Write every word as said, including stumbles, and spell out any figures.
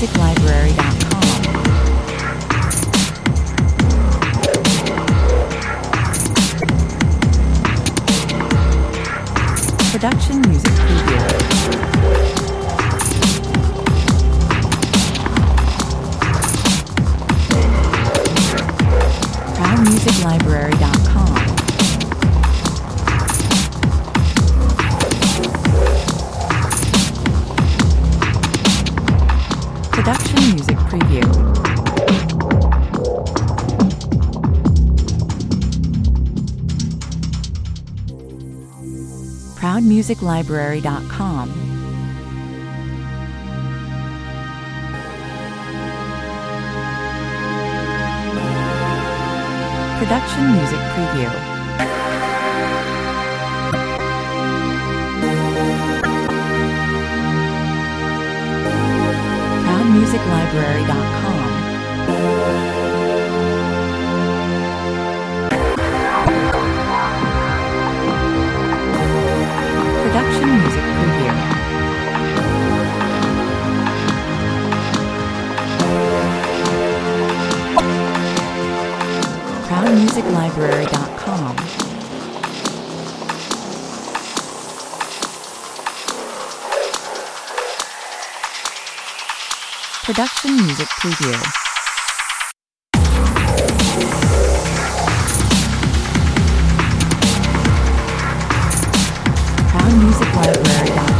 music library dot com. Production music preview. proud music library dot com. Production music preview. proud music library dot com. Production music preview. proud music library dot com. Production music preview. proud music library dot com. Production music preview. proud music library dot com.